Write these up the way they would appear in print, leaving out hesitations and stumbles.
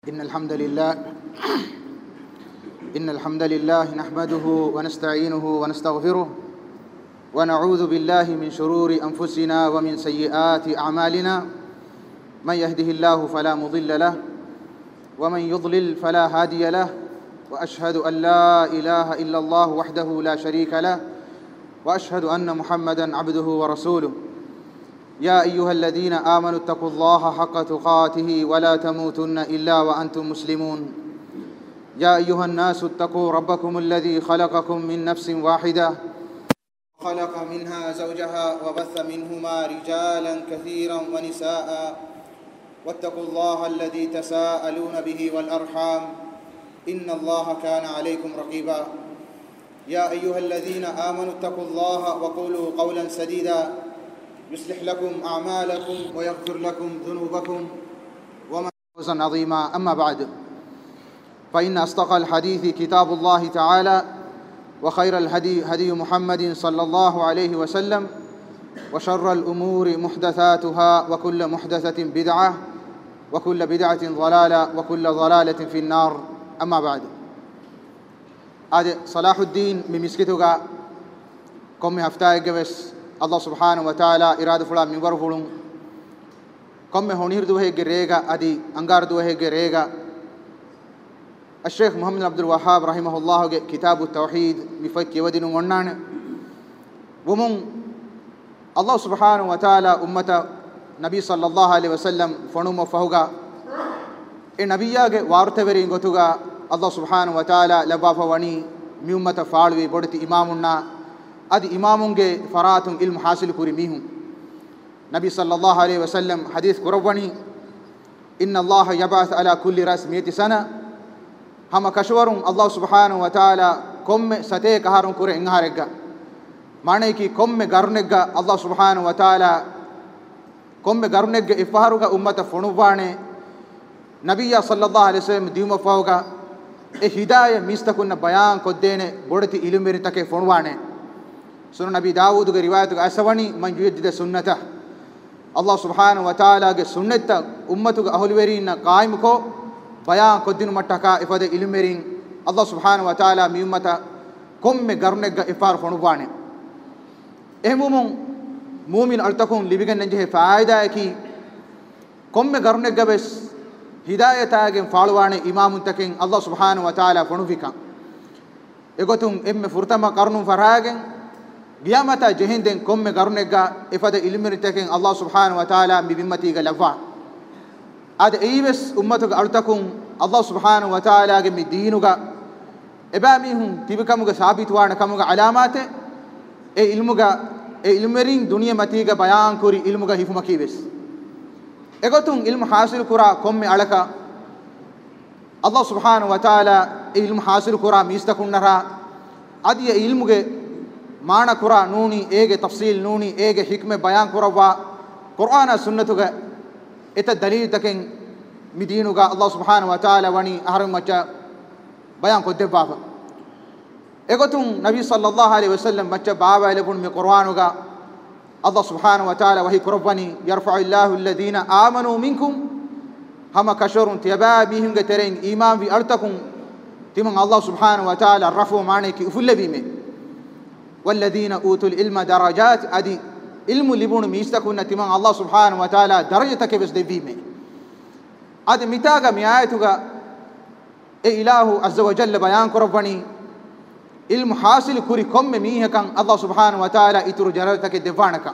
إن الحمد لله نحمده ونستعينه ونستغفره ونعوذ بالله من شرور أنفسنا ومن سيئات أعمالنا من يهده الله فلا مضل له ومن يضلل فلا هادي له وأشهد أن لا إله إلا الله وحده لا شريك له وأشهد أن محمدا عبده ورسوله يا أيها الذين آمنوا اتقوا الله حق تقاته ولا تموتن إلا وأنتم مسلمون يا أيها الناس اتقوا ربكم الذي خلقكم من نفس واحدة خلق منها زوجها وبث منهما رجالا كثيرا ونساء واتقوا الله الذي تساءلون به والأرحام إن الله كان عليكم رقيبا يا أيها الذين آمنوا اتقوا الله وقولوا قولا سديدا يصلح لكم أعمالكم ويغفر لكم ذنوبكم ومن فوزا عظيما أما بعد فإن أصدق الحديث كتاب الله تعالى وخير الهدي هدي محمد صلى الله عليه وسلم وشر الأمور محدثاتها وكل محدثة بدعة وكل بدعة ضلالة وكل ضلالة في النار أما بعد هذا صلاح الدين ممسكتك كم هفتاء جبس الله سبحانه وتعالى إرادة فلان من غرفلون كم هونير دوه جريجا أدي أنغار دوه جريجا الشيخ محمد عبد الوهاب رحمه الله كتاب التوحيد مفك ودين ونان ومن الله سبحانه وتعالى أمة نبي صلى الله عليه وسلم فنوم فهوغا النبياء وارتبرين غتوغا الله سبحانه وتعالى لبافواني ميومة فالوي بدتي إمامنا أدي إمامونجي فراتون علم حاصل كريميهم نبي صلى الله عليه وسلم حديث كرواني إن الله يبعث على كل رأس 100 سنة هم كشورون الله سبحانه وتعالى كم ستيك هارون كوري إنهارجا معنى كي كم غرنجا الله سبحانه وتعالى كم غرنجا إفهاروغا أمة فنوبانه نبي صلى الله عليه وسلم ديوم فاوغا هداية ميستكون بيان كدينه بودتي علم بريتك فنوبانه سنن نبي داود کے روایت کا اسونی من یجد سنته الله سبحانه وتعالى کے سنت امت کے اہل ورین قائم کو بیان کو دین مٹکا افد علم ورین الله سبحانه وتعالى می امت کم میں گرنے کا افار فنوانے اہموم مومن التکون لبگن نجه فائدہ ہے کہ کم میں گرنے کا بس ہدایت ہے فالوانے امام تکین الله سبحانه وتعالى فنوفکا اگتم ام فرتما قرن فراگن قيامتا جهندن كم غرنگا افد علمرتكن الله سبحانه وتعالى ببمتي غلفا اد ايبس امتك ارتكم الله سبحانه وتعالى گمي دينوغا اباميهم تيبكمغا ثابت وانا كمغا علامات اي علمغا اي علمرين دنيا متيغا بيان كوري علمغا حفمكيبس اگتون علم حاصل كرا كم علكا الله سبحانه وتعالى علم حاصل كرا ميستكنرا ادي علمغا معنى قرآن نوني ايجي تفصيل نوني ايجي حكمة بيان قرآن قرآن سنة إتا دليل تكين مدينوغا الله سبحانه وتعالى واني أحرم مچا بيان قد بابا ايغتون نبي صلى الله عليه وسلم مچا بابا لبن من قرآنوغا الله سبحانه وتعالى وهي قرباني يرفع الله الذين آمنوا منكم هما كشرون تيبا بيهم ترين إيمان في أرتكم تمن الله سبحانه وتعالى رفو معنيك أفل بيمه والذين أوتوا العلم درجات أدي علم لبون ميستكون تمام الله سبحانه وتعالى درجتك بس دبيمه أدي متاعا ميايتوغا إله عز وجل بيان كرباني علم حاصل كوري كم ميه كان الله سبحانه وتعالى إتر درجتك دفانك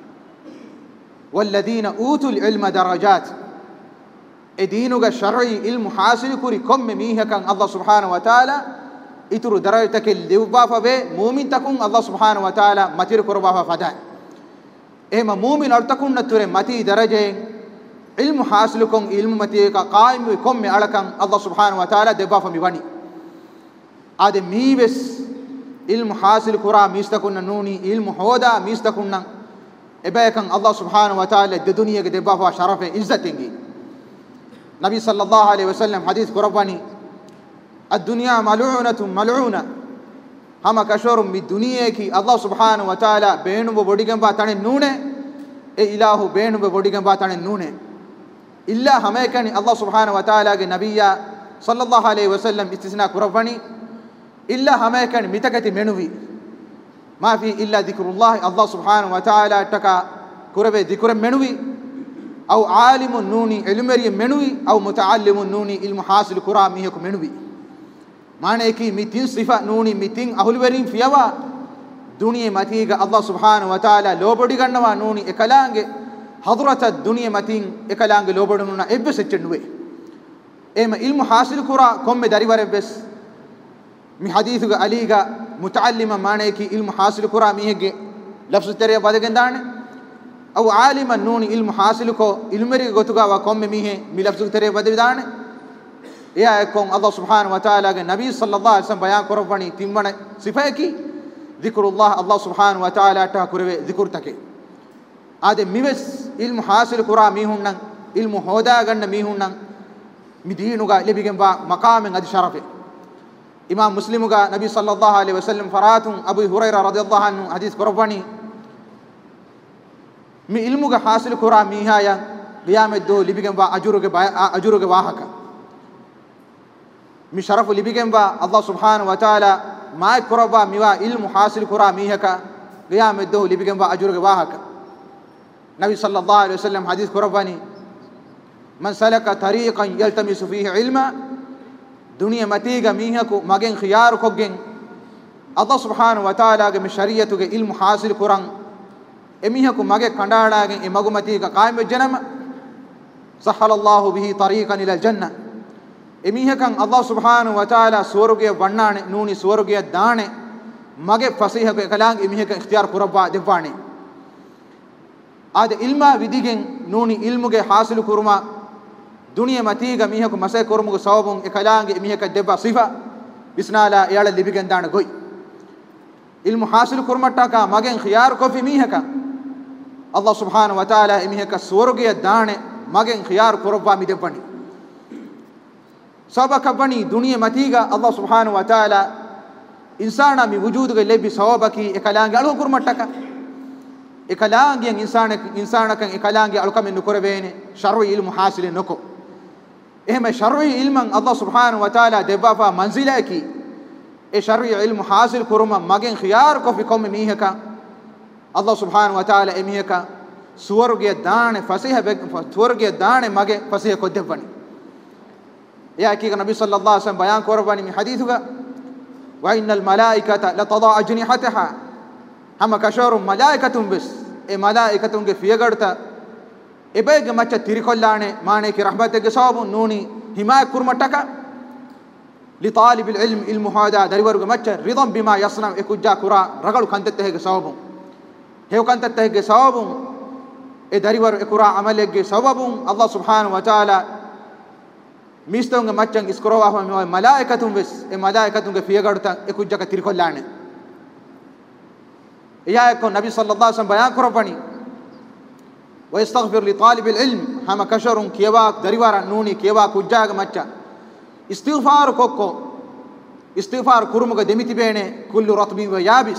والذين أوتوا العلم درجات دينوغا شرعي علم حاصل كوري كم ميه كان الله سبحانه وتعالى إترو درجتك الدوبافا به مؤمن تكون الله سبحانه وتعالى متير كربافا فداء إما مؤمن أرتكون نتوري متي درجة علم حاصلكم علم متي قائم وكم علكم الله سبحانه وتعالى دبافا مبني هذا ميبس علم حاصل كرا ميستكون نوني علم حودا ميستكون إباكم الله سبحانه وتعالى الدنيا دبافا شرف عزتنجي نبي صلى الله عليه وسلم حديث كرباني الدنيا ملعونة هم كشور من الدنيا كي الله سبحانه وتعالى بينه وبوديكم باتان نونه إله بينه وبوديكم باتان نونه إلا هميكني الله سبحانه وتعالى نبي صلى الله عليه وسلم استثناء كرفني إلا هميكني متكتي منوي ما في إلا ذكر الله الله سبحانه وتعالى تكا كربي ذكر منوي أو عالم نوني علمري منوي أو متعلم نوني المحاصل كرا ميهك منوي معنى كي متين صفة نوني متين أهل ورين فيوا دنيا متيجا الله سبحانه وتعالى لو بدي كنوا نوني إكلانج حضرة الدنيا متين إكلانج لو بدي نونا إبس تجنوي إما المحاصل كرا كم داري وربس مي حديثك عليجا متعلم معنى كي المحاصل كرا ميهك لفظ تري بعد كندان أو عالم نوني المحاصل كو علمري قطعا وكم ميه مي لفظ تري بعد كندان يا كون الله سبحانه وتعالى النبي صلى الله عليه وسلم بيان كرفني تيمنا صفاكي ذكر الله الله سبحانه وتعالى تكرر ذكر تك هذا ميبس علم حاصل كرا ميهون علم هودا غن ميهون مدينوغا لبيكم با مقام غد شرفه امام مسلموغا نبي صلى الله عليه وسلم فرات ابو هريره رضي الله عنه حديث كرفني مي علموغا حاصل كرا ميهايا قيامت دو لبيكم با اجروغا واهكا مي شرف لبيكم با الله سبحانه وتعالى ما كربا ميوا علم حاصل كرا ميهكا قيام الدو لبيكم با اجرك واهكا نبي صلى الله عليه وسلم حديث كرباني من سلك طريقا يلتمس فيه علما دنيا متيغا ميهكو ماگن خيار كوگن الله سبحانه وتعالى گ شريعتو گ علم حاصل كران اميهكو ماگه کنڈاڑاگن امگو متيغا قائم جنم سهل الله به طريقا الى الجنه එමිහකන් අල්ලාහ් සුබ්හානහු වතාලා ස්වර්ගයේ වන්නානේ නූනි ස්වර්ගයේ දානේ මගේ ෆසීහක කලාංග එමිහක ඉක්තියාර කුරබ්වා දෙපානේ ආද ඉල්මා විදිගෙන් නූනි ඉල්මුගේ හාසිල කුරුමා දුනිය මතීග මිහක මසය කුරුමුගේ සවබුන් එකලාංග එමිහක දෙබා සිෆා බිස්නාලා යාල ලිබිගෙන් දාන ගොයි ඉල්මු හාසිල කුරුමට්ටා මගෙන් ඛියාර කොෆි මිහක අල්ලාහ් සුබ්හානහු වතාලා එමිහක ස්වර්ගයේ දානේ මගෙන් ඛියාර කුරබ්වා මිදෙපණි سبك بني دنيا متيجا الله سبحانه وتعالى إنسانا من وجودك اللي سببك إكلانج على كرمتك إكلانج إنسانك إكلانج على كم نكور بينه شرعي علم حاصل نكو إهم شرعي علم الله سبحانه وتعالى دبافا منزلك شرعي علم حاصل كرما ماجن خيار كفي كم ميهك الله سبحانه وتعالى ميهك سورج دان فسيه سورج دان ماجن فسيه كدبني يا كي النبي صلى الله عليه وسلم بيان كورباني من حديثه وإن الملائكة لتضع أجنحتها هم كشور ملائكة بس ملائكة في غرتا إبيج ما تريكولانه ما نيك رحمتك صاب نوني هما كرمتك لطالب العلم المهادا دريور ما رضا بما يصنع إكوجا كرا رجل كنت تهج صاب هو كنت تهج صاب دريور إكرا عملك صواب الله سبحانه وتعالى ميستونغ ماتشان اسكروا هم ملائكتهم بس ملائكتهم في غرتا اكوجا كتيركولانه يا يكون النبي صلى الله عليه وسلم بيان كرباني ويستغفر لطالب العلم هم كشر كيوا دريوار نوني كيوا كوجا ماتشا استغفار كوكو استغفار كرمغ دميتي بينه كل رطب ويابس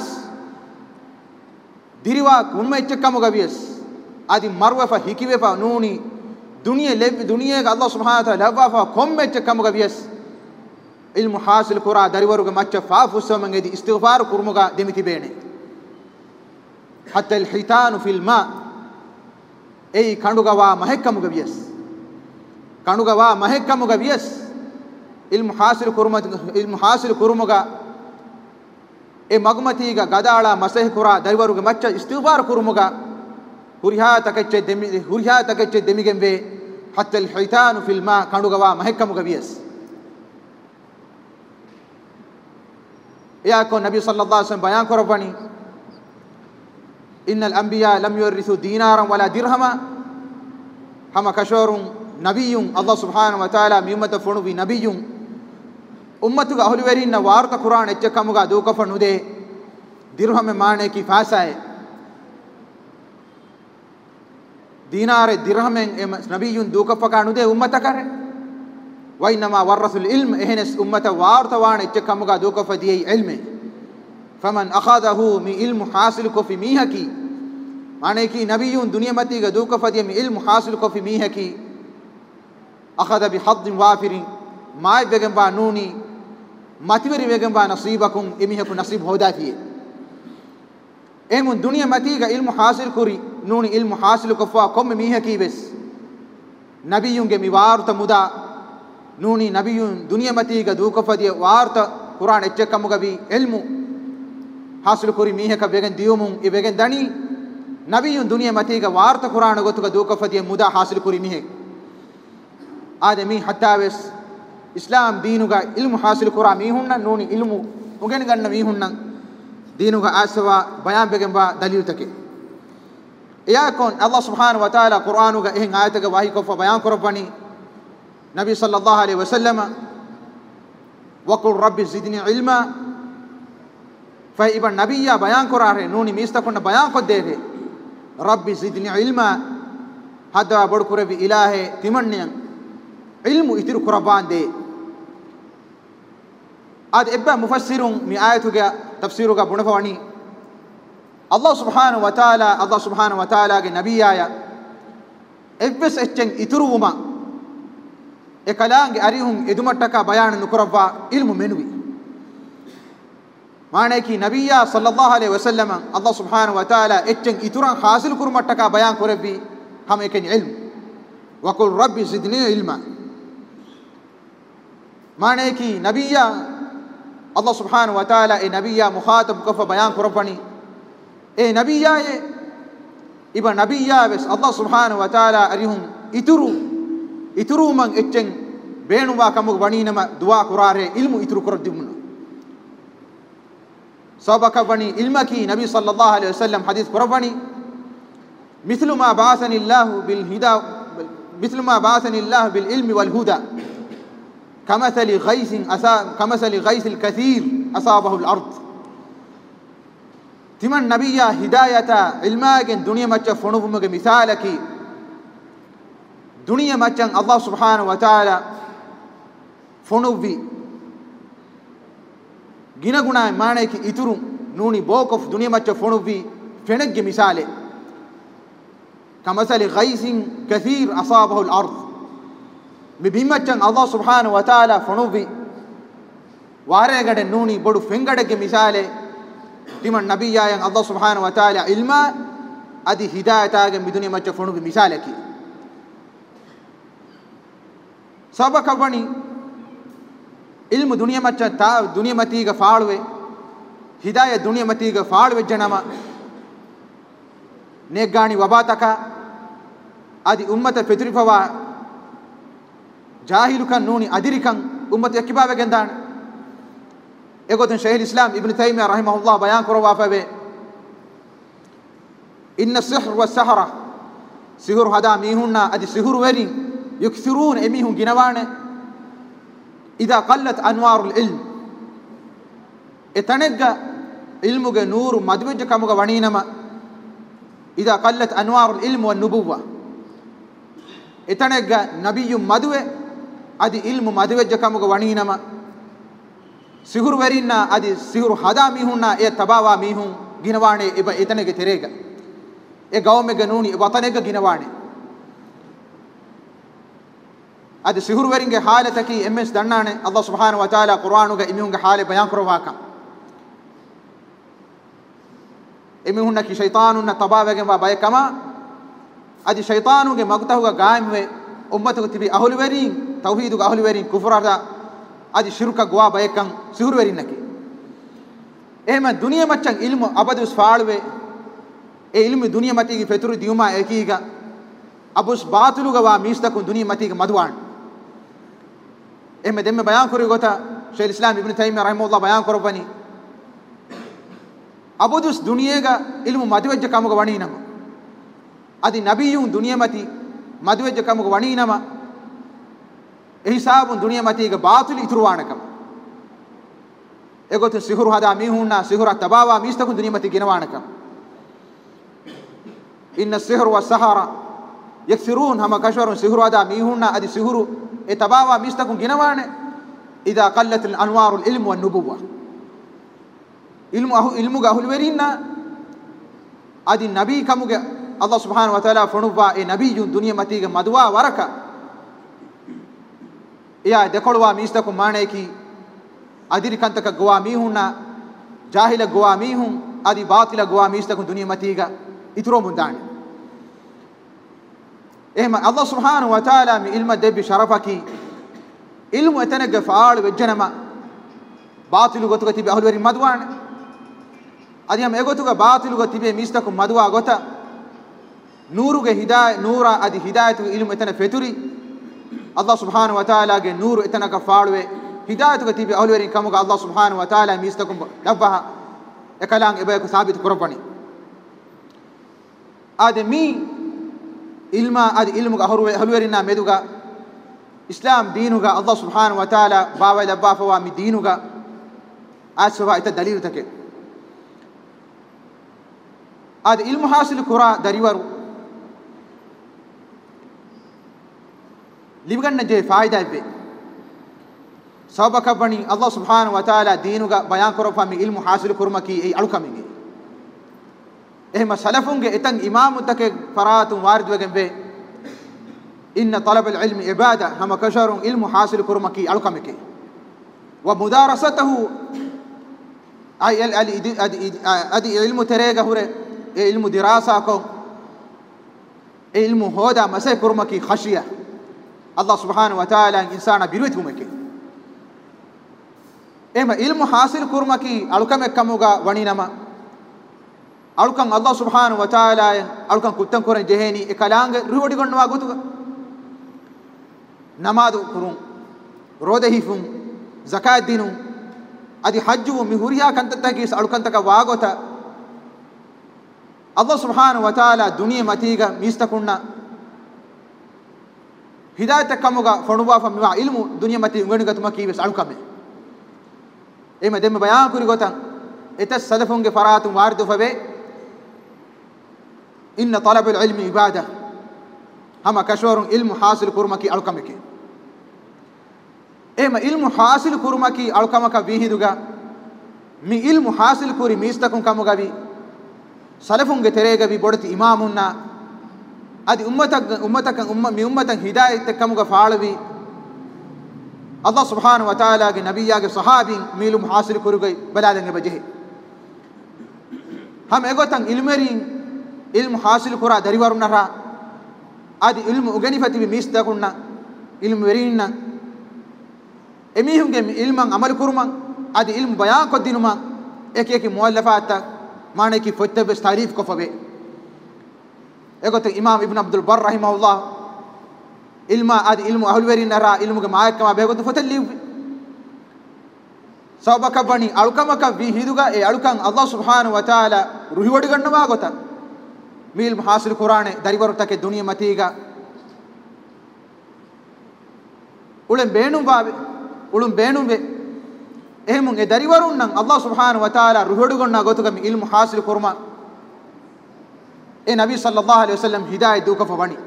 دريوا كومه چكمغ بيس ادي مروفا هيكيوفا نوني دنيا الله سبحانه وتعالى لفافا كم كم غبيس المحاصل كرا دريورغ ماتش فافوس من دي استغفار كرمغا دمتي بينه حتى الحيتان في الماء اي كانوغا مهكم غبيس كانوغا مهكم غبيس المحاصل كرمغا اي مغمتيغا غدالا مسح كرا دريورغ ماتش استغفار كرمغا هريها تكچ دميگن به حتى الحيتان في الماء كانوغا مهكم غبيس يا كون النبي صلى الله عليه وسلم بيان كرباني ان الانبياء لم يورثوا دينارا ولا درهما هم كشور نبي الله سبحانه وتعالى ميمت فونو بي نبي امتك اهل ورين وارت قران اچكمغا دوك فنوده درهم معنی کی فاسائے دينار درهم نبي دوك فكانوده امتا كره وانما ورث العلم اهنس امتا وارتوان اچكمغا دوك فدي علم فمن اخذه من علم حاصل کو في ميهكي معنی کی نبي دنیا متي دوك فدي من علم حاصل کو في ميهكي akhadha bi haddin wafirin mai vegen ba nuni mativeri vegen ba nasibakum emiheku nasib hodatiye emun duniya matiga ilmu hasil kuri nuni ilmu hasil kofwa komme mihaki bes nabiyunge mi warta muda nuni nabiyun duniya matiga du kofadiye warta qur'an echchekamuga bi ilmu hasil kuri mihaka vegen diumun e vegen dani nabiyun duniya matiga warta qur'an gotuga du kofadiye muda hasil kuri mihe adami hatta bes islam deenuga ilmu hasil kura mihunna nuni ilmu ugen ganna mihunna deenuga aswa bayan begen ba dalil take ya kon Allah subhanahu wa ta'ala qur'anuga ehin ayataga wahi ko bayan korobani nabi sallallahu alaihi wasallam wa qul rabbi zidni ilma fa iban nabiyya bayan korare nuni mistakonna bayan ko deve rabbi zidni ilma hada bod kurabi ilahe timanniyan ilmu itir kurabande ad ebba mufassirun mi ayatuga tafsiruga bunafawani Allah subhanahu wa ta'ala ge nabiyaya ebbes echen ituruma e kalange arihun edumattaka bayan nukurabba ilmu menwi maane ki nabiyya sallallahu alaihi wasallam Allah subhanahu wa ta'ala echen ituran hasil kurmattaka bayan korebbi ham eken ilmu wa qul rabbi zidni ilma maane ki nabiyya Allah subhanahu wa ta'ala e nabiyya mukhatab kofa bayan korobani e nabiyya e iba nabiyya bes Allah subhanahu wa ta'ala arihun ituru man echen beenuwa kamu waninama dua kurare ilmu ituru korodimuna sabaka bani ilmaki nabi sallallahu alaihi wasallam hadith korobani mithlu ma ba'athani Allah bil ilmi wal huda كمثل غيث الكثير أصابه الأرض تمن نبي هداية علماء دنيا مچ فنومك مثالك دنيا مچ الله سبحانه وتعالى فنوبي گنا گنا مانے کی اترو نونی بوکف دنیا مچ فنوبي فنگ مثال كمثل غيث كثير أصابه الأرض مبيمچن الله سبحانه وتعالى فنوبي وارهگಡೆ نوني بڑو فنگڑگه مثال تمن نبياين الله سبحانه وتعالى علم ادي هدايتاگه بدنيا مچ فنوبي مثالكي سبق بني علم دنيا مچ تا دنيا متيگه فاळवे هدايه دنيا متيگه فاळवे جنما नेगाणी वबातक आदि उम्मत फेतुरिफवा जाहिलुकन नूनी अदिरिकन उम्मत यकिबावे गेंदान एगोतन शेख इस्लाम इब्न तैमिया रहमहुल्लाह बयान करवा फवे इन्न सिहर व सहरा सिहुर हदा मीहुन्ना अदि सिहुर वेरी युक्सिरून एमीहुन गिनवाने इदा qallat anwarul ilm etanegga ilmuge nuru madwejja kamuga waninama ida qallat anwarul ilm wan nubuwwa etanegga nabiyyum madwe adi ilmu madwejja kamuga waninama sihur werinna adi sihur hada mihunna e tabawa mihun ginawane eba etanege terega e gawmege nuni e watanega ginawane adi sihur weringe halataki ms dannane Allah subhanahu wa taala qur'anuge imihunge hale bayan korowaka emihunna ki shaytanunna tabawege ma bayakama adi shaytanuge magtahuga gaimwe ummatuge tibi ahul werin tauhiduge ahul werin kufrada adi shirka gwa bayakan sihur werinnaki ehma duniya maccan ilmu abadus faalwe e ilmu duniya matigi feturu diuma ekiga abus batuluga wa mistakun duniya matigi madwan ehma demme bayan kori gota shaykh islam ibn taymiyyah rahimahullah bayan korobani abudus duniyega ilmu madwejja kamuga waninama adi nabiyun duniyamati madwejja kamuga waninama ehisabun duniyamatiga batil itruwanakam egotu sihur hada mihunna sihura tabawa mistakun duniyamati ginawanakam inna sihra wa sahara yakthirun hama kashwarun sihur hada mihunna adi sihuru e tabawa mistakun ginawane idha qallat al anwarul ilm wan nubuwwa ilmu ga hulwerinna adi nabi kamuge Allah subhanahu wa taala fonuwa e nabiyun duniya matiga madwa waraka iya dekolwa mistaku maaneki adiri kantaka gowa mihunna jahila gowa mihun adi batila gowa mistaku duniya matiga ituro mundani ehma Allah subhanahu wa ta'ala mi ilma debbi sharafaki ilmu etanaga faal wejjanama batilu gotuga tibe ahulwari madwan adiyam egotuga batilu go tibe mistaku madwa gota nuruge hidayah nura adi hidayatu ilmu etana feturi Allah subhanahu wa ta'ala ge nuru etanaga faalwe hidayatu go tibe ahulwari kamuga Allah subhanahu wa ta'ala mistaku dabbaha ekalang ebe ko sabit korobani ademi ilma adi ilmu ga ahulwari na meduga islam deenuga Allah subhanahu wa ta'ala bawa dabba fawa mi deenuga aswa ita dalil take adi ilmu hasil kura dariwaru libganna je faida ibbe sabaka bani Allah subhanahu wa ta'ala deenuga bayan korofa mi ilmu hasil kurmaki ei alukamige ehma salafunge etan imamu take faratun warid wegembe inna talab al-ilm ibada hama kasharun ilmu hasil kurmaki alukamike wa mudarasatuhu ay adi ilmu terega hure ilmu dirasa ko ilmu hoda masay kurmaki khashiya Allah subhanahu wa ta'ala insana birwet kumeke ema ilmu hasil kurmaki alukame kamuga waninama alukan Allah subhanahu wa ta'ala alukan kuttan koren jeheni ekalange ruhodi gonwa gotuga namadu kurun rodehifun zakat dinu adi hajju mi huriya kantata alukan taka wagota Allah subhanahu wa ta'ala duniya matiga mistakunna hidayat kamuga fonuba famwa ilmu duniya mati ngoni gatuma kiwes alukame ema demme bayan kuri gotan etas salafunge faratun wardu fabe inna talab al-ilmi ibada hama kashorun ilmu hasil kurmaki alukameke ema ilmu hasil kurmaki alukamaka bihiduga mi ilmu hasil kuri mistakun kamuga bi salafunge terega bi bodati imamunna adi ummatan hidayat kamuga faalawi Allah subhanahu wa ta'ala ge nabiyya ge sahabin milum hasil kurugai balalange bajehe ham egotan ilmerin ilmu hasil kura dariwarunara adi ilmu ugenifati bi misdakunna ilmu werinna emihunge ilman amal kurman adi ilmu bayan kodinuma ekeki muallafata mane ki fottabe tarif ko fabe egotan imam ibn abdul bar rahimahullah ilma adi ilmu ahulweri nara ilmu ge maayakama begotu fotalli sabaka bani alukamaka vi hiduga e alukan Allah subhanahu wa ta'ala ruhiwadi gannawa gota mil hasil qur'ane dariwaru take duniya matiga ulem beenum be ehemun e dariwarun nan Allah subhanahu wa ta'ala ruhiwadi ganna gotuga mi ilmu hasil kurma e nabi sallallahu alaihi wasallam hidayat duka fawani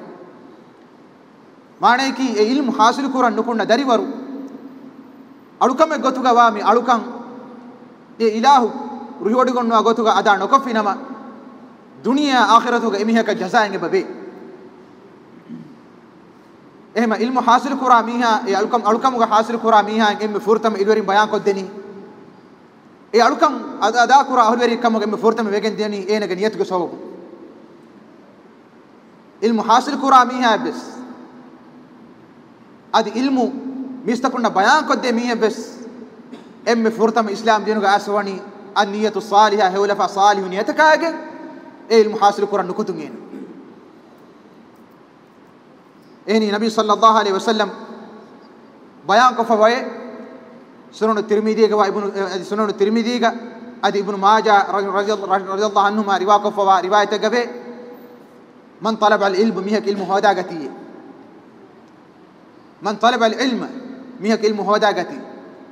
maane ki e ilmu hasil kuran nukunna dariwaru alukame gotuga wa mi alukan e ilahu ruhiwadi gonwa gotuga ada nokofinama duniya akhiratuga emihaka jazaenge babe ehma ilmu hasil kura miha e alukamuga hasil kura miha emme furtam ilweri bayan koddeni e alukan ada kura ahweri kamuga emme furtam wegen deni enege niyatuga sawabu ilmu hasil kura miha bes adi ilmu mistakunda bayan kodde mihe bes emme furtam islam dinuga aswani an-niyatu salihah hewla fa salih niyatakaage e ilmu hasil kuran nukutungen eni nabi sallallahu alaihi wasallam bayan ko fawaye sunan tirmidhi ga sunan tirmidhi ga adi ibn majah radiyallahu anhuma riwaya ko fawa riwayat gabe man talaba al-ilm mihak ilmu hadagati من طلب العلم ميهك علم هو داغتي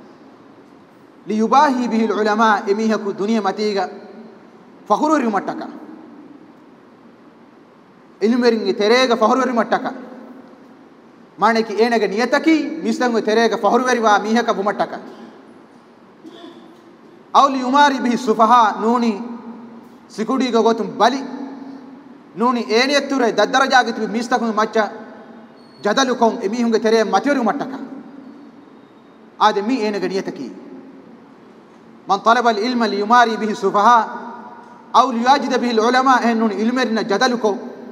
ليباهي به العلماء ميهك دنيا متيغا فخرور متكا علم رنگ تريغا فخرور متكا مانeki enege niyataki misdangu terega fahurweri wa mihaka bumataka aw li yumari bihi sufaha nuni sikudi go gotum bali nuni eniyatture daddaraja gitu mistakun macha jadalu kon emihunge tere materi mataka آدمی اینگه نیتکی من طلب العلم ليماري به السفهاء أو ليجد به العلماء نون علمرنا جدلكو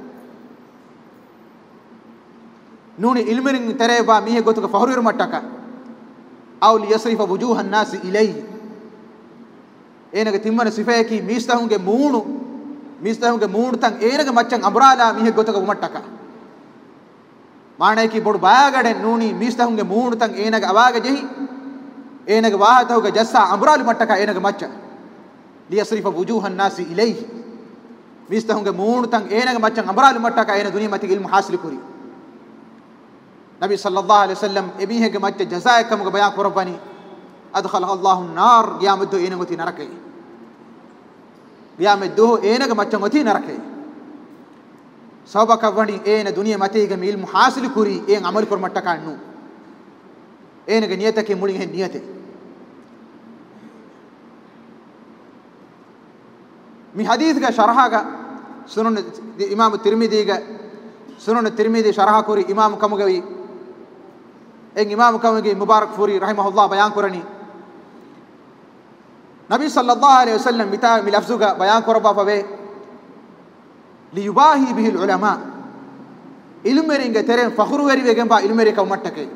نون علمرن تريبا ميه غوتك فهرير متك أو ليصرف وجوه الناس إليه اینگه تیمن صفايكي ميستهونگه مونو تن اینگه مچن امرالا ميه غوتك ومتك معنی کی بڑ باگڑے نونی ميستهونگه مونو تن اینگه اواگه جهي اینگه واهتوگه جسا امرال متك اینگه مچ ليصرف وجوه الناس إليه ميستهونگه مونو تن اینگه مچن امرال متك این دنیا متي علم حاصل کری نبی صلی اللہ علیہ وسلم ابیہگه مچ جزاء کمگه بیان قربانی ادخلها الله النار قیامت اینگه تی نرکے قیامت دو اینگه مچ متی نرکے سبق وانی این دنیا متي علم حاصل کری این عمل کر متك نو اینگه نیت کے مڑی ہے نیت می حدیث کا شرح کا سنن امام الترمذی کا سنن الترمذی شرح کوری امام کمگوی ایک امام کمگی مبارک فوری رحمہ اللہ بیان کرنی نبی صلی اللہ علیہ وسلم بتا می لفظ کا بیان کربا فوے لیباہی به العلماء علم رنگ ترے فخر وری وگم با علم رے کا مٹکے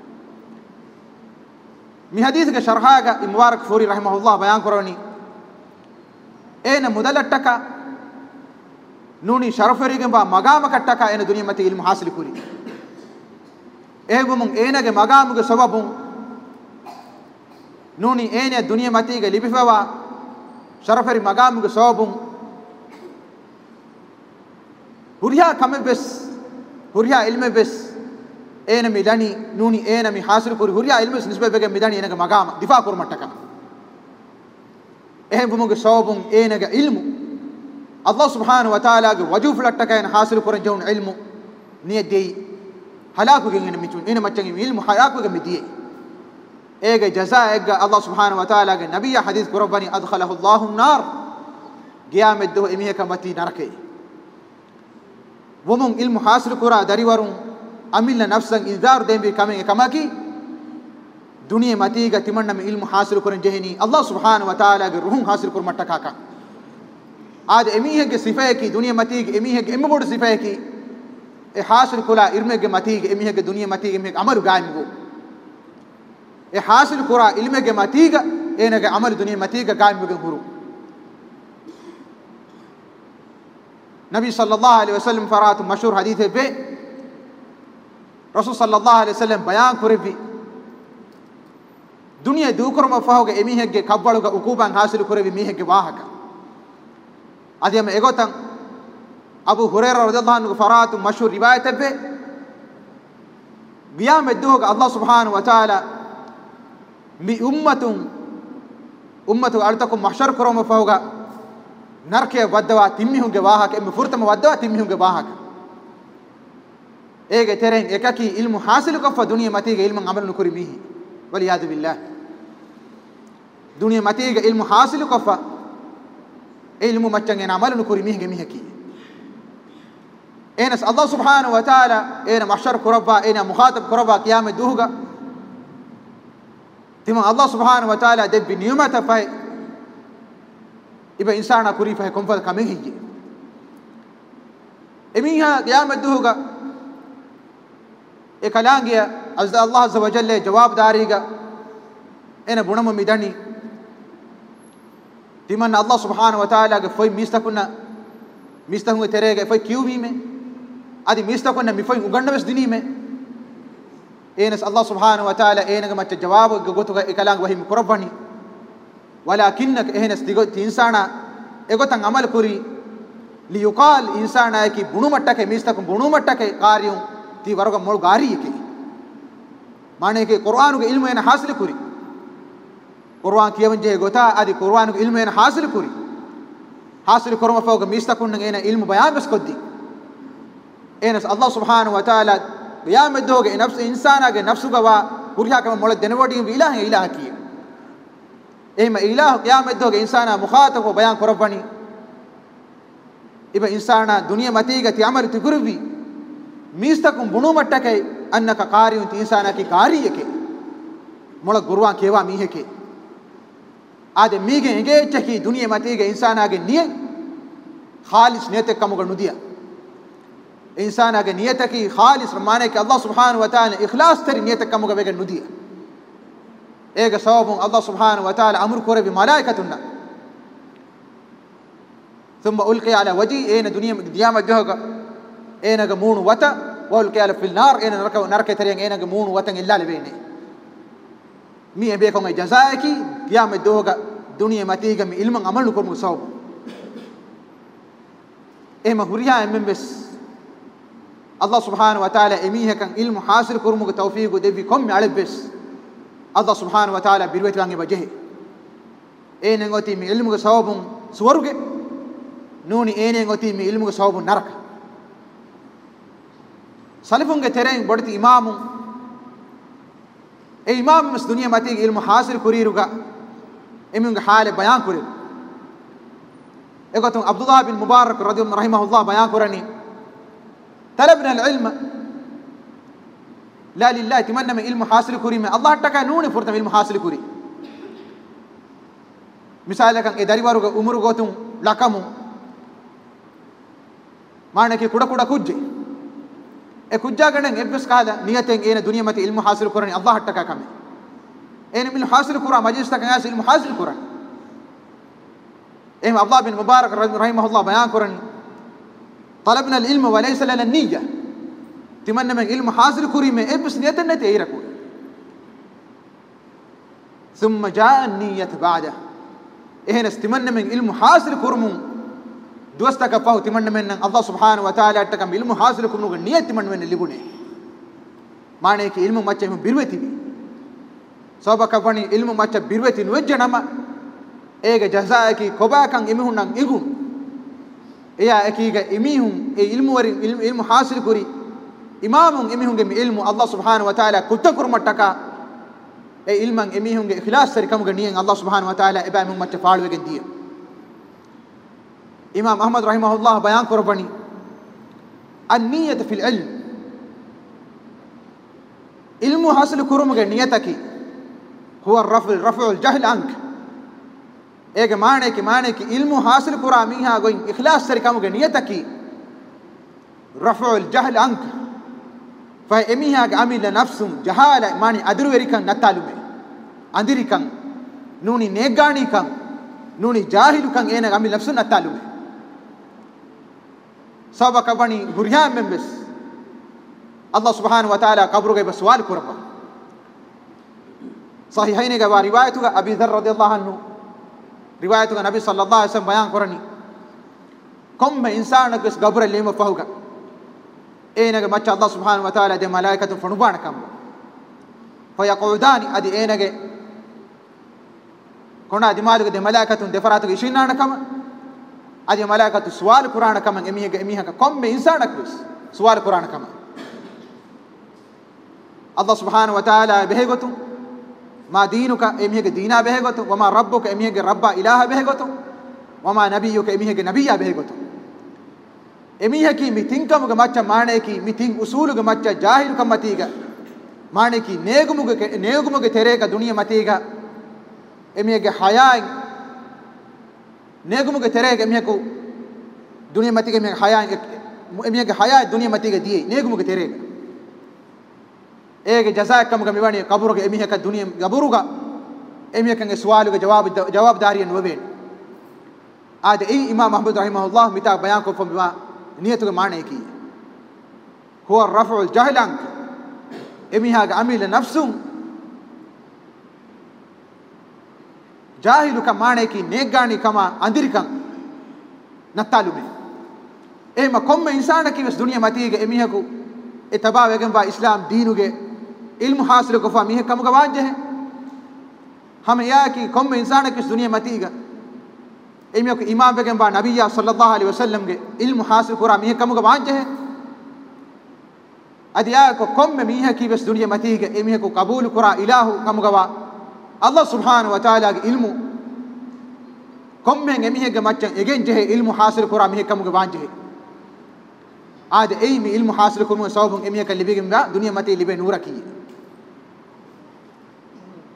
می حدیث کا شرح کا مبارک فوری رحمہ اللہ بیان کرنی اين مدلتك نوني شرفريگم با مقام کٹک اين دنیا مت علم حاصل کری ايگم اينگه مقام گه سبب نوني اين دنیا متي گه لبفوا شرفري مقام گه سبب هريا کم بس هريا علم بس اين ميداني نوني اين مي حاصل کری هريا علم نسبت بگه ميداني اينگه مقام دفاع کر مٹک ehbumunge sawbun eenaga ilmu Allah subhanahu wa ta'ala ge wajuf lattaka en hasil koran jawun ilmu niyadei halaku gen en mitun ina maccangi ilmu halaku ge midiye ege jazaa ega Allah subhanahu wa ta'ala ge nabiyya hadith qurabani adkhalahu Allahu an-nar qiyamah do emihe kamati narake womun ilmu hasil kora dariwarun amilla nafsan izar dembi kamen kamaki दुनिया मती का तिमन्ना में इल्म हासिल करन जहनी अल्लाह सुब्हानहु व तआला के रूह हासिल कर मटका का आज एमी है के सिफा है कि दुनिया मती के एमी है के एम बोड सिफा है कि ए हासिल कला इल्म के मती के एमी है के दुनिया मती के अमल गायम गो ए हासिल करा इल्म के मती का एने के अमल दुनिया मती का गायम गो गुरु नबी सल्लल्लाहु अलैहि वसल्लम फरात मशहूर हदीस है बे रसूल सल्लल्लाहु अलैहि वसल्लम बयान करे भी दुनिया दूकरम फहोगे एमिहेगे कब्बळुगा उकूबन हासिल कुरेवि मिहेगे वाहक अदियम एगोतन अबू हुरैरा रदियल्लाहु अन्हु फरात मशहूर रिवायत पे बिया में दोगा अल्लाह सुब्हानहु व तआला मि उम्मतु अल्तकुम महशर करम फहोगा नरके वदवा तिम्मिहुगे वाहक एम फुरतम वदवा तिम्मिहुगे वाहक एगे तेरें एककी इल्मु हासिल कफ दुनिया मतीगे इल्म अमल नुकुरि मिहि वलियाद बिल्लाह दुनिया मतीगे इल्म हासिल कफ इल्म मच्चंगे अमल नुकुरि मिहिगे मिहकी एनस अल्लाह सुब्हानहु व तआला एन महशर करबा एन मुखातब करबा क़यामत दुहुगा तिम अल्लाह सुब्हानहु व तआला देबि नियमत फै इबे इंसान कुरी फै कंफल कमे हिजे एमिहा क़यामत दुहुगा ए कलांगिया अल्लाह अज़्ज़ व जल्ल जवाबदारीगा एन बुणम मिदनी तिमन अल्लाह सुब्हानहु व तआला गे फै मिस्तहुंगे तेरेगे फै क्यूवी में आदि मिस्तकुन मिफै उगंडवस दिनी में एनस अल्लाह सुब्हानहु व तआला एनगे मच जवाब गे गोतुगा ए कलांग वही कुरबनी वलाकिन्नक एहनस दिगो इंसाना एगोतंग अमल कुरी लियुकाल इंसाना की बुणु मट्टके मिस्तकु बुणु मट्टके कार्यों ती वर्ग मोल गारी के माने के कुरान के इल्म एन हासिल कुरी कुरान कियवन जे गोता आदि कुरान के इल्म एन हासिल कुरी हासिल करम फौग मिस्तकुन एन इल्म बयान बस कोदी एनस अल्लाह सुब्हानहु व तआला या मदोगे नफ्स इंसाना के नफ्स गवा कुरिया के मोल देनवडी इलाह इलाह की एम इलाह या मदोगे इंसाना मुखातब को बयान करबनी इबे इंसाना दुनिया मतीगे ती अमर तिकुरवी मिस्तकुन बुणु मट्टके अन्नक कार्यों ती इंसाना की कार्य के මොළ ගුරුවන් කේවා මීහෙකේ ආද මීගෙන් එගේච්චකි දුනිය මතීගේ ඉන්සානාගේ නිය ખાලිස් නියතක කමුග නුදිය ඉන්සානාගේ නියතකි ખાලිස් රමානේ කි අල්ලාහ් සුබ්හානහු වතාලා ඉඛලාස් තරි නියතක කමුග වෙග නුදිය ඒක සවබුන් අල්ලාහ් සුබ්හානහු වතාලා අමරු කරවි මලායිකතුන්නා ثم ألقي على وجهي أين دنيا ديام جهك أين جمون وتا وألقي على في النار أين نرك تريان أين جمون وتا إلا لبيني مي أبيكم جزائك ديام جهك دنيا متيجا من علم عمل لكم مصاب إما هريا إمم بس الله سبحانه وتعالى إميه كان علم حاصل كرمك توفيق ودبي كم على بس الله سبحانه وتعالى بيروت وانجي بجه أين غوتي من علمك صواب سورك نوني أين غوتي من علمك صواب نرك سلفونك ترين بدت إمام أي إمام مس دنيا متيجا علم حاصل كريرك إمم حال بيان كرير إخوتهم عبد الله بن مبارك رضي الله رحمه الله بيان كرني طلبنا العلم لا لله تمنى من علم حاصل كريم الله تكا نوني فرت من علم حاصل كري مثال كان إداري وارو عمر غوتهم لكمو ما نكى كودا كودا كوجي كوجا كنا إبس كذا نيتين إيه الدنيا متى علم حاصل كرني الله تكا كم إيه علم حاصل كرا مجلس تكا ناس علم حاصل كرني إيه عبد الله بن مبارك رحمه الله بيان كرني طلبنا العلم وليس لنا النية تمنى من علم حاصل كريم إبس نيتنا تيركو ثم جاء النية بعده إيه نستمنى من علم حاصل كرم دوستك فهو تمنى من الله سبحانه وتعالى تكم علم حاصل كرم النية تمنى من اللي بني معناه كي علم ما تجمع بيروتي سبب كفاني علم ما تجمع بيروتي نوجه نما إيه جزاء كي كوبا كان إميهم نان إيجون إيه أكيد إميهم علم وري علم حاصل كوري إمامهم إميهم جم علم الله سبحانه وتعالى كتكر متكا إيه علم إميهم إخلاص سركم غنيين الله سبحانه وتعالى إبراهيم ما تفعل وجديه إمام أحمد رحمه الله بيان كربني النية في العلم علم حاصل كرم غنيتك هو رفع الجهل عنك एक माने की इल्म हासिल कुरा मीहा गोइंग इखलास सर काम के नियत की रफ़उल जहल अंक फ एमीहा अमिल नफ्सुम जहाल मानी अदुरवेरिकं नतालुमे अंदिरिकं नूनी नेगाणिकं नूनी जाहिलुकं एन अमिल नफ्सु नतालुमे सबा कबनी हुरिया मेंबस अल्लाह सुब्हानहु व तआला कब्र के सवाल करबा सहीहैन के रिवायत का अबी ज़र रदियल्लाहु अन्हु रिवायत का नबी सल्लल्लाहु अलैहि वसल्लम बयान करनी कम में इंसान के इस गब्र लेम फहुगा एने के मच्चा अल्लाह सुब्हानहु व तआला दे मलाइकतु फनुबान कम फयक़ुदानी अदि एने के कोना दिमाग के दे मलाइकतु दे फरातु इशिनान कम अदि मलाइकतु सवाल कुरान कम एमिह का कम में इंसान के सवाल कुरान कम अल्लाह सुब्हानहु व तआला बेहगतु ما دينك اميك دينا بهغتو وما ربك اميك رب اله بهغتو وما نبيك اميك نبي بهغتو اميك ميتينكم گمچ مانے کی ميتين اصول گمچ جاهل کمتیگا مانے کی نیگمگ تیرے کا دنیا متیگا اميك حیا نیگمگ تیرے کا اميك دنیا متیگا اميك حیا دنیا متیگا دی نیگمگ تیرے एक जज़ा कम का मिवानी कब्र के एमिह का दुनिया गबरू का एमिह के सवाल के जवाबदारी नवे आज ए इमाम अहमद रहमहुल्लाह मिता बयान को फमा नियत के माने की हुआ रफ़उल जहल अंक एमिह का अमिल नफ्सु जाहिल का माने की नेगानी कमा अंदिरकं नतालु में ए मकम में इंसान की इस दुनिया मती के एमिह को इतबा वेगम बा इस्लाम दीनु के इल्म हासिल को फमी है कम गवाज है हम या कि कम इंसान की इस दुनिया मतीगा इमे को इमाम बेगम बा नबी सल्लल्लाहु अलैहि वसल्लम के इल्म हासिल कुरा मी कम गवाज है अदिया को कम मी है कि इस दुनिया मतीगा इमे को कबूल कुरा इलाहु कम गवा अल्लाह सुब्हानहु व तआला के इल्म कम में मी है के मच्चन एगेन जे इल्म हासिल कुरा मी कम गवाज है आज ए मी इल्म हासिल कुरम सबब एमी का लिबेगम दुनिया मती लिबे नूर की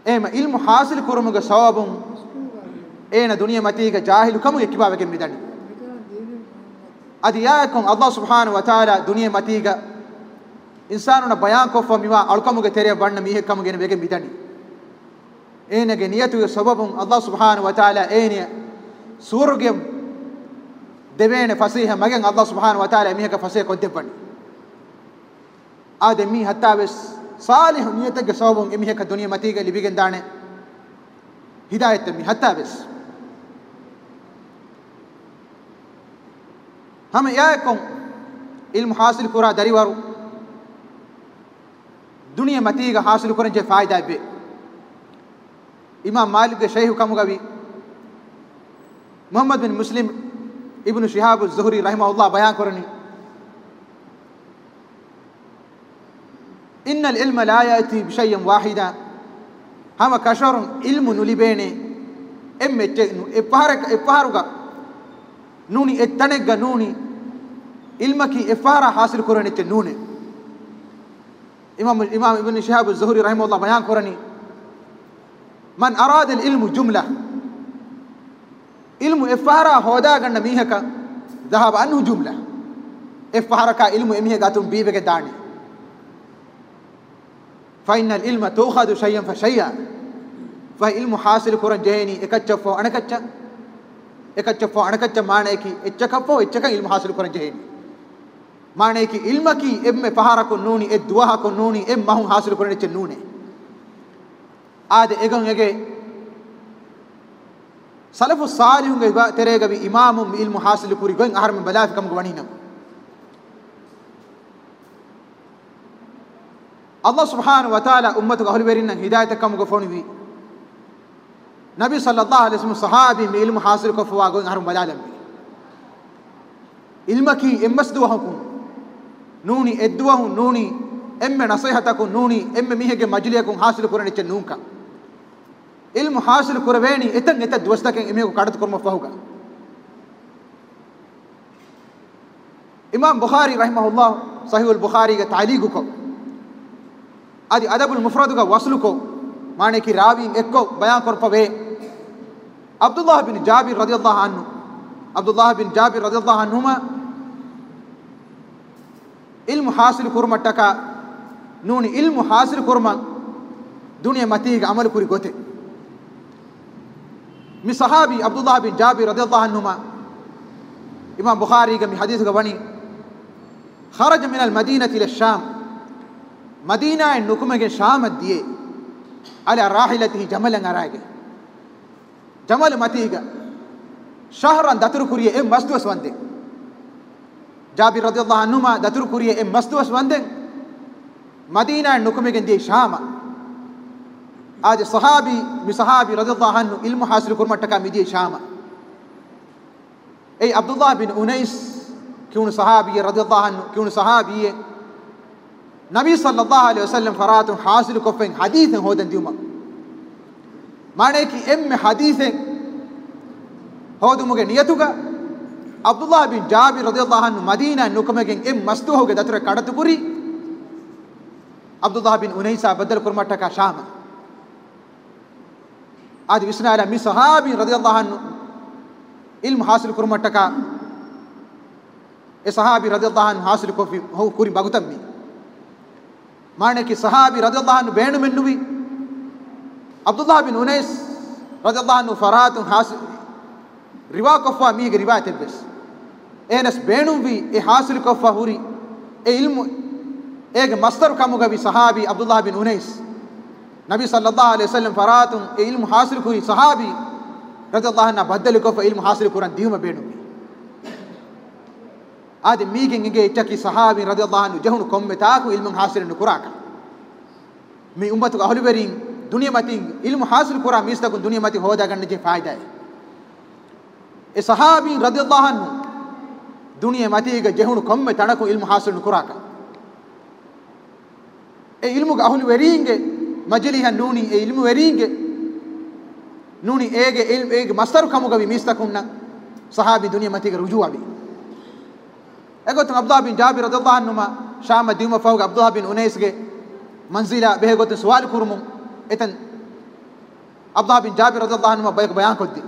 ehma ilmu hasil kurumuge sawabun ena duniya matiga jahilu kamu ekibaweke midani adi yaakon Allah subhanahu wa ta'ala duniya matiga insanuna bayan ko famiwa alkamuge tere banna mihe kamuge ne wege midani enage niyatu sababun Allah subhanahu wa ta'ala ene surge devene fasiha magen Allah subhanahu wa ta'ala mihe ka fasiha kodde bani adami hatta bes salih niyatage sababun emihe ka duniya matiga libigen dane hidayat mi hatta bes hame yaakon ilmu hasil kura dariwaru duniya matiga hasil kuran je faida be imam malik ge shaykh kamugawi muhammad bin muslim ibn shihab az-zuhri rahimahullah bayan korani inna al-ilma la yati bi shay'in wahida hama kasharun ilmu nulibene emmette eparuga nuni ettanega nuni ilmaki efara hasil korani te nune imam ibn shihab az-zuhri rahimahullah bayan korani man arada al-ilmu jumla ilmu efara hoda ganna mihaka dhahab anhu jumla efara ka ilmu emihe gatum biwege dani fa inna al-ilma tukhadu shay'an fa shay'an fa ilmu hasil kuran jehni ekachfo anakaccha maane ki echchakafo echchaka ilmu hasil kuran jehni maane ki ilmaki emme fahara ko nuni e duwa ko nuni em mahun hasil kuran ech nune ade egon ege salafu salihun ge terega bi imamum ilmu hasil kuri gon aharme balaf kam gwanina Allah subhanahu wa ta'ala ummatu ahli werinna hidayat kam go foni wi nabi sallallahu alaihi wasallam sahabi mi ilmu hasil ko fwa gon aharme balalam ilmaki emmasdu hakum nuni edduwa nuni emme nasihatakum nuni emme mihege majliyakum hasil kurani chen nunka ilmu hasil kurveni etan eta duwastaken eme ko kadatu korma fahuga imam bukhari rahimahullah sahih al-bukhari ge ta'liq ko adi adab al-mufrad ga wasl ko maane ki rawi ekko bayan korpave abdullah bin jabir radiyallahu anhuma ilmu hasil kurmataka nuni ilmu hasil kurma duniya matiga amal kuri gote mi sahabi abdullah bin jabir radiyallahu anhuma imam bukhari ga mi hadith ga bani kharaja min al madinati ila sham madina en nukumege sham diye ala rahilatihi jamalan arage jamal matiga shahran datur kuriye em masdu swande jabir radiyallahu anhuma datur kuriye em masdu swande madina en nukumege diye sham आज सहाबी मिसहाबी रज़ियल्लाहु अन्हु इल्म हासिल कुरमट्टका मिदिये शामा ए अब्दुल्लाह बिन उनैस क्यों सहाबी रज़ियल्लाहु अन्हु क्यों सहाबी नबी सल्लल्लाहु अलैहि वसल्लम फरात हासिल कोफें हदीस होदन दियुमा माने कि एम हदीस होदुमुगे नियतुगा अब्दुल्लाह बिन जाबिर रज़ियल्लाहु अन्हु मदीना नुकमेगे एम मस्तु होगे दतरे कड़तुपुरी अब्दुल्लाह बिन उनैसा बदल कुरमट्टका शामा आज विस्नाला मी सहाबी रज़ियल्लाहु अन्हु इल्म हासिल कुरमट्टका ए सहाबी रज़ियल्लाहु अन्हु हासिल कोफी हो कुरी बगुतम्मी माने कि सहाबी रज़ियल्लाहु अन्हु बेनु मेन्नुवी अब्दुल्लाह बिन उनैस रज़ियल्लाहु अन्हु फरात हासिल रिवा कोफा मी के रिवायत बेस एनस बेनु भी ए हासिल कोफा हुरी ए इल्म एक मस्तर कामुगा भी सहाबी अब्दुल्लाह बिन उनैस नबी सल्लल्लाहु अलैहि वसल्लम फरातुन इल्म हासिल कुरी सहाबी रज़ियल्लाहु अन्हु बदल को इल्म हासिल कुरन दियुम बेनु आदि मीगिंग गे इचकी सहाबी रज़ियल्लाहु अन्हु जहुन कोम्मे ताकु इल्म हासिल नुकुराका मी उम्मत को अहलु बेरिन दुनिया मति इल्म हासिल कुरा मिस्ता को दुनिया मति होदा गन्न जे फायदा है ए सहाबी रज़ियल्लाहु अन्हु दुनिया मति गे जहुन कोम्मे तणको इल्म हासिल नुकुराका ए इल्म को अहलु बेरिंगे मजलिहा नूनी ए इल्म वेरींगे नूनी एगे इल्म एगे मस्तर कमुगा भी मिस्तकुन्ना सहाबी दुनिया मति के रुजू अभी एगोतन अब्दुल्लाह बिन जाबिर रज़ियल्लाहु अन्हुमा शाम दियुमा फौग अब्दुल्लाह बिन उनैस गे मंजिला बेगोतन सवाल कुरुमु एतन abdullah bin jabir radhiyallahu anhu bayk bayan koddi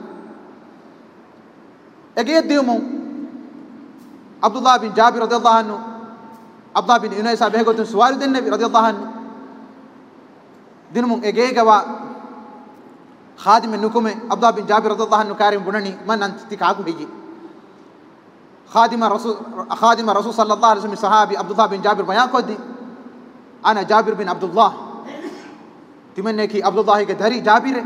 ege diumu abdullah bin jabir radhiyallahu anhu abdullah bin unais abe gotun suwal den nabi radhiyallahu anhu dinumu ege gawa khadim nukume abdullah bin jabir radhiyallahu anhu karim bunani man anti kaagu biji khadim rasul sallallahu alaihi wasallam sahabi abdullah bin jabir bayan koddi ana jabir bin abdullah timanne ki abdullah ke dhari jabir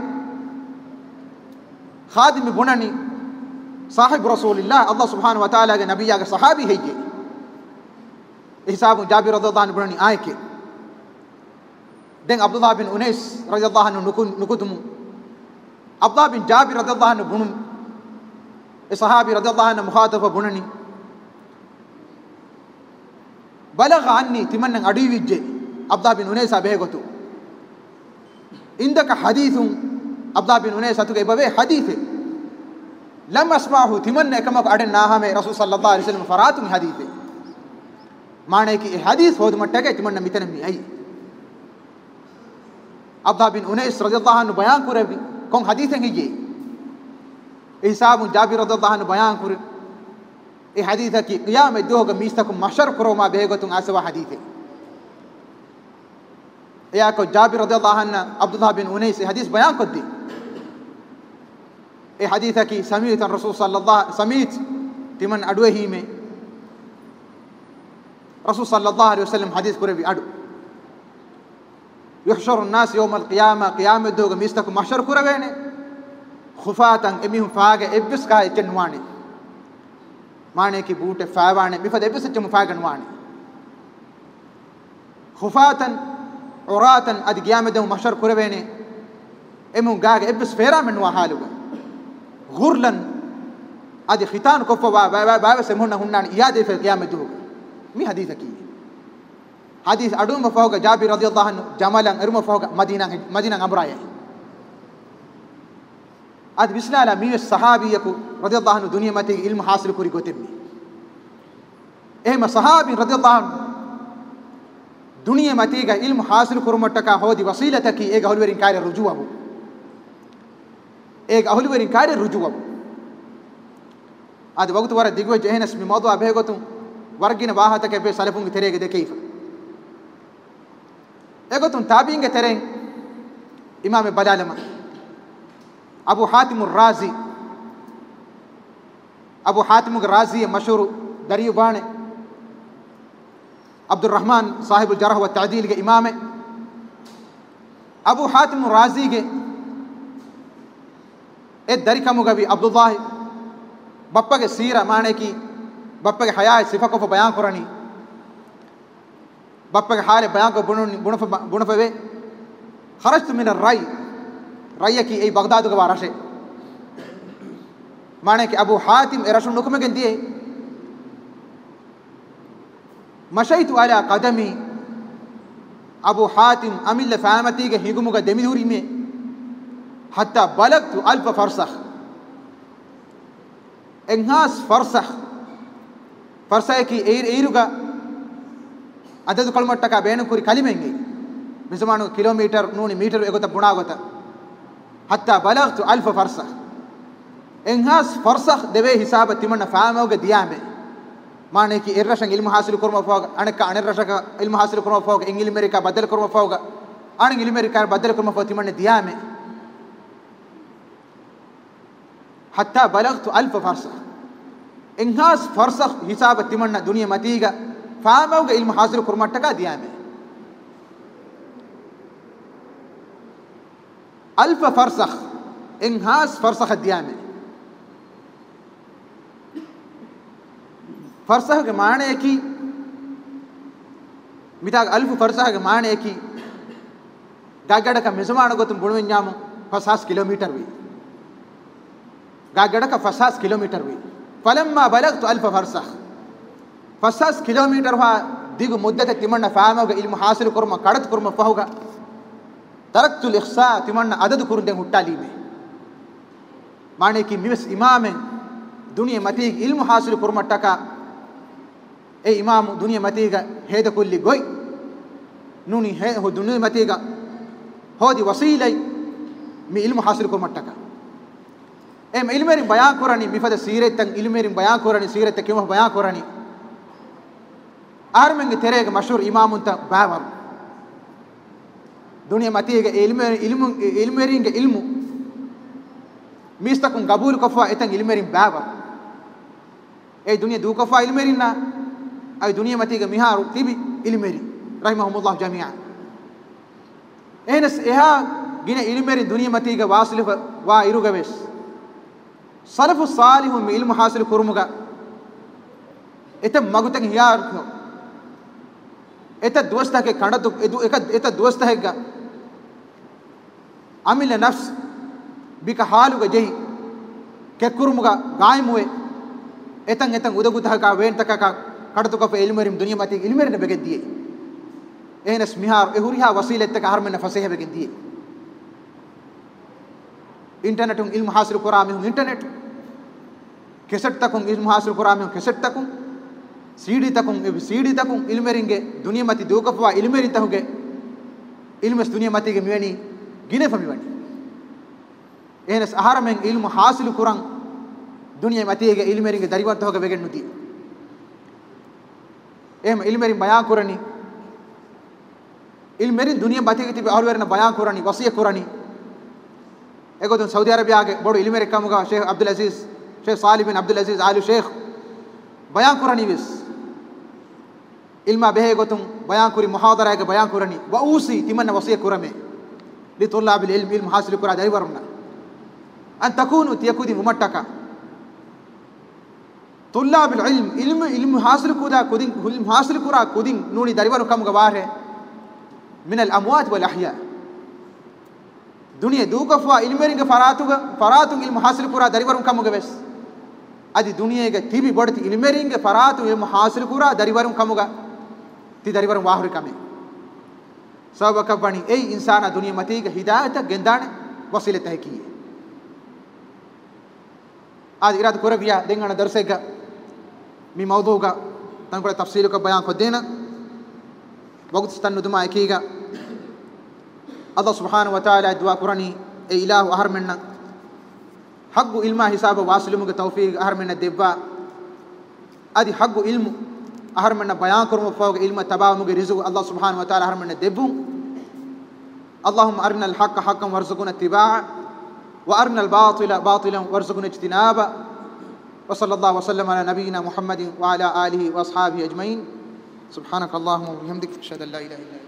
khadim bunani sahib rasulillah allah subhanahu wa taala ge nabiyya ge sahabi heyje hisabu jabir radhiyallahu anhu bunani ayke den abdullah bin unais radhiyallahu anhu nukutum abdullah bin jabir radhiyallahu anhu bunum e sahabi radhiyallahu anhu mukhataba bunani balagha anni timannan adi vijje abdullah bin unais abe gotu indaka hadithun abdullah bin unais atuge babe hadithe lam asma'hu timanna ekama aden nahame rasul sallallahu alaihi wasallam faratun hadithe maane ki e hadith hod mattake timanna mitana mi ai abdullah bin unais radhiyallahu anhu bayan kurebi kon hadithen hije ihsabu jabir radhiyallahu anhu bayan kur e haditha ki qiyam doga mistakum mahshar kuroma behegotun aswa hadithe ya ko jabir radhiyallahu anhu abdullah bin unais e hadith bayan koddi e haditha ki sami'tan rasul sallallahu samit timan adwe hime rasul sallallahu alaihi wasallam hadith kurebi adu yuhsharu an-nas yawm al-qiyamah qiyamah doga mistakum mahshar kurawene khufatan emihum faage ebbis ka etenwani maane ki boote faawane mifade ebbis echum faaganwani khufatan uratan ad qiyamah doga mahshar kurawene emun gaage ebbis fera menwa haluga ghurlan ad khitan kofa ba semhonna hunnan iyade fe qiyamah doga mi haditha ki hadith adum mafauga jabir radhiyallahu anhu jamalan eruma fauga madina amraya ad bislala mi sahabiyaku radhiyallahu anhu dunya mati ilm hasil kuri gotemmi ehma sahabi radhiyallahu anhu dunya mati ga ilm hasil kurumattaka hodi wasilataki ega holwerin kare rujuwabu ega holwerin kare rujuwabu ad waqtu wara digwe jehenas mi mawdu abe gotum wargina wahatake be salafun terege dekeifa egotun tabiinge tereng imam badalama abu hatim ar-razi ar-razi mashhur dariyubane abdurrahman sahib al-jarh wa at-ta'dil ge imam abu hatim ar-razi ge e darikamuga bi abdullah bappa ge sira mane ki bappa ge haya sifa ko bayan korani bappa ke hale bayan ko bunafave kharajtu min ar-ray rayaki ei baghdad ko warashe mane ki abu hatim erashun nukume gen diye mashaitu ala qadami abu hatim amilla faamati ge higumuga demiduri me hatta balagtu alf farsakh enhas farsakh ki eiruga adadu kalmattaka beenu kuri kalimenge mismanu kilometer nuni meter egota bunagota hatta balagtu alf farsakh enhas farsakh deve hisaba timanna faamawge diyame mane ki errashan ilmu hasil kurma foga anaka anerrashaka ilmu hasil kurma foga engil amerika badal kurma foga anengil amerika badal kurma foga timanna diyame hatta balagtu alf farsakh enhas farsakh hisaba timanna dunya matiga faamawge ilmu hasil kurmattaka diyame alf farsakh enhas farsakh diyame farsakh ge maane ki mitag alf farsakh ge maane ki gaggadaka mesmana gotum bunwen nyamu 50 kilometer wi gaggadaka 50 kilometer wi falamma balagtu alf farsakh 50 kilometer ha digu muddata timanna faamawge ilmu hasil kurma kadat kurma fahuga taraktu al-ikhsa timanna adad kurden huttalime mane ki miwas imame duniya mati ilmu hasil kurma taka e imam duniya matiga heda kulli goy nuni he ho duniya matiga hodi wasilai mi ilmu hasil ko mattaka em ilmerin bayan korani mifada siretan ilmerin bayan korani sireta kema bayan korani armenge terege mashhur imamunta babar dunia matiga ilmeringe ilmu mistakun qabul kofa etan ilmerin babar ei dunia du kofa ilmerinna ay dunia matiga miharu tibi ilmeri rahimahumullah jami'an enes eha gine ilmerin dunia matiga waslifa wa irugaves salafu salihun mi ilmu hasil kurumuga etam magutan hiyar ko eta dosta ke kanadu eta dosta hegga amila nafs bika haluga jehi ke kurumuga gaimuwe etan udagutha ka ventaka ka kadatu ka ilmerim dunia mati ilmerine begediye enes mihar ehuriha wasilet ka harmena fasehe begediye internetum ilmu hasil kurami internet cassette takun ilmu hasil kurami cassette takun CD takun ilmeringe dunia mati dukafwa ilmerin tahuge ilmes dunia mati ge miweni gine famiwani enes aharamen ilmu hasil kuran dunia mati ge ilmeringe dariwan tahuge begennuti em ilmerin bayan kurani ilmerin dunia mati ge tibe arwerna bayan kurani wasiya kurani egodun saudi arabia ge bodu ilmere kamuga sheikh abdul aziz sheikh salih bin abdul aziz alu sheikh bayan kurani bis ilma behe gotum bayan kuri muhadara ge bayan kurani wa usi timanna wasiya kurame li tullab al ilm hasil kura dari warna an takunu tiyakudi mumattaka tullab al ilm hasil kura kudin nuni dari waru kamuga ware min al amwat wal ahya dunia dukafwa ilmeringe faratun ilmu hasil kura dari waru kamuga bes adi dunia ge tibi bodti ilmeringe faratu ilmu hasil kura dari waru kamuga ti dari waru wahuri kame sabaka bani ei insana dunia mati ge hidayata gendane wasilata hekiye आज इराद कोरे बिया देंगना दरसेगा मी मौदूगा तन पर तफसील का बयान को देना वक्त तन दुमा एकीगा अल्लाह सुब्हानहु व तआला दुआ कुरानी ए इलाह हर मन्ना हग्गु इल्मा हिसाब वासलुम के तौफीक हर मन्ना देबा आदि हग्गु इल्म हर मन्ना बयान करूं फौग इल्म तबा मुगे रिज़्क़ अल्लाह सुब्हानहु व तआला हर मन्ना देबू اللهم أرنا الحق حقا وارزقنا اتباعه وأرنا الباطل باطلا وارزقنا اجتنابه وصلى الله وسلم على نبينا محمد وعلى آله وأصحابه أجمعين سبحانك اللهم وبحمدك أشهد أن لا إله إلا أنت